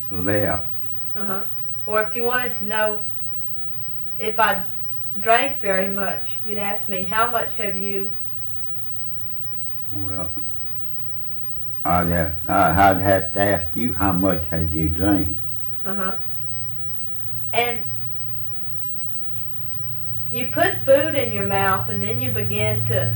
left. Uh-huh. Or if you wanted to know if I drank very much, you'd ask me, how much have you? Well, I'd have to ask you how much had you drank. Uh-huh. And you put food in your mouth and then you begin to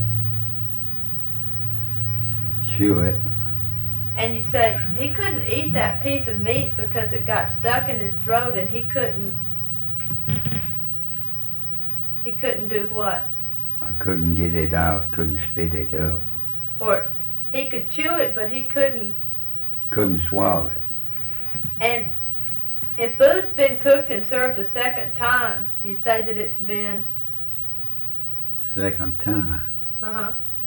Chew it. and you'd say he couldn't eat that piece of meat because it got stuck in his throat and he couldn't do what? I couldn't get it out, couldn't spit it up. Or he could chew it but he couldn't. Couldn't swallow it. And if food's been cooked and served a second time, you'd say that it's been. Second time. Uh-huh.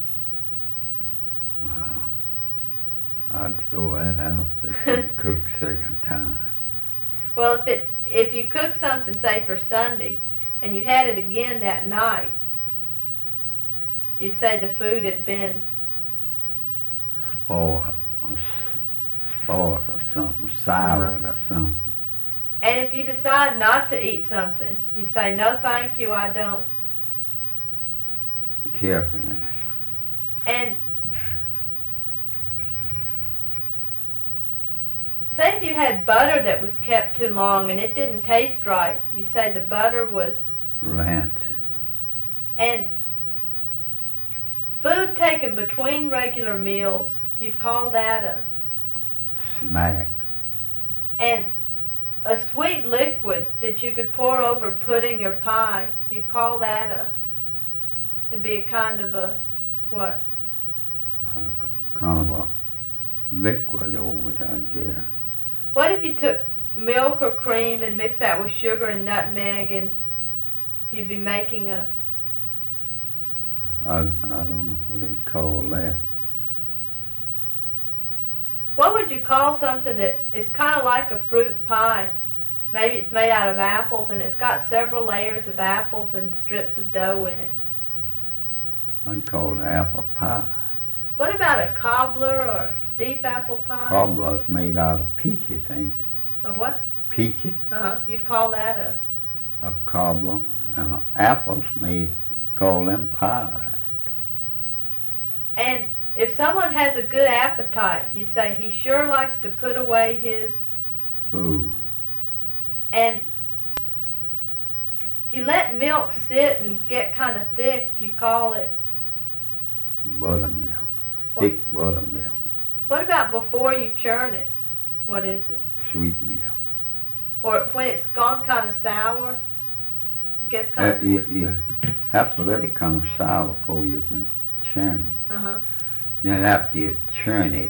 Wow. I'd throw that out, but cook second time. Well, if you cook something, say for Sunday, and you had it again that night, you'd say the food had been Spoiled or something, soured or something. And if you decide not to eat something, you'd say, no thank you, I don't. Care for it. And say if you had butter that was kept too long and it didn't taste right, you'd say the butter was Rancid. And food taken between regular meals, you'd call that a Snack. And a sweet liquid that you could pour over pudding or pie, you'd call that it'd be a kind of a, what? Kind of a liquid over it, I guess. What if you took milk or cream and mixed that with sugar and nutmeg and you'd be making a... I don't know what they call that. What would you call something that is kind of like a fruit pie? Maybe it's made out of apples and it's got several layers of apples and strips of dough in it. I'd call it apple pie. What about a cobbler or deep apple pie? Cobbler's made out of peaches, ain't it? Of what? Peaches, Uh-huh. You'd call that a cobbler, and apples call them pies. And if someone has a good appetite, you'd say he sure likes to put away his... Food. And if you let milk sit and get kind of thick, you call it... Buttermilk. Thick buttermilk. What about before you churn it? What is it? Sweet milk. Or when it's gone kind of sour? It gets kind of... You have to let it come sour before you can churn it. Uh-huh. Then after you churn it,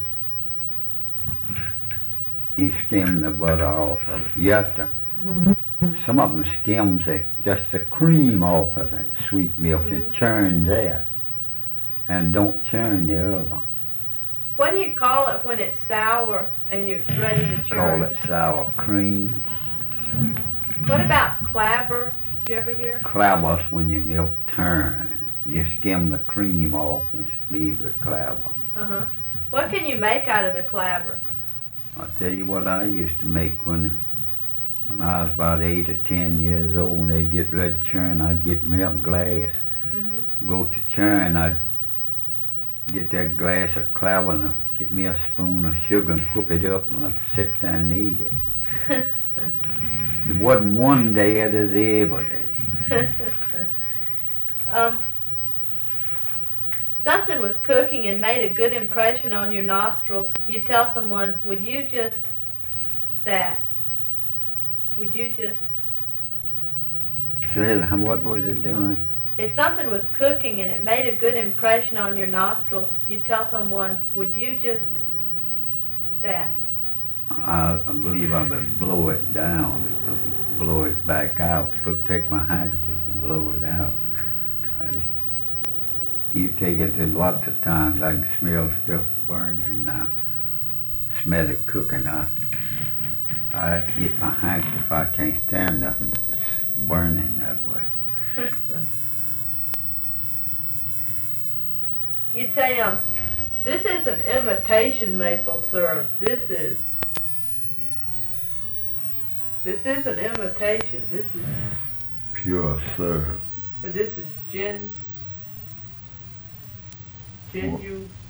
you skim the butter off of it. You have to, some of them skims just the cream off of that sweet milk and churns that. And don't churn the other. What do you call it when it's sour and you're ready to churn? Call it sour cream. What about clabber? Did you ever hear? Clabber's when your milk turns. You skim the cream off and leave the clabber. Uh-huh. What can you make out of the clabber? I'll tell you what I used to make when I was about 8 or 10 years old. When they'd get ready to churn, I'd get milk glass. Mm-hmm. Go to churn, I'd get that glass of clabber and get me a spoon of sugar and whoop it up and I'd sit down and eat it. It wasn't one day, it was every day. Something was cooking and made a good impression on your nostrils. You tell someone, would you just that? Would you just... Well, what was it doing? If something was cooking and it made a good impression on your nostrils, you tell someone, would you just that? I believe I would blow it down, blow it back out, take my handkerchief and blow it out. You take it in lots of times, I can smell stuff burning now. Smell it cooking. I have to get my handkerchief, I can't stand nothing burning that way. You'd say, this is an imitation maple syrup. This is... This isn't imitation. This is, Pure syrup. or this is genuine.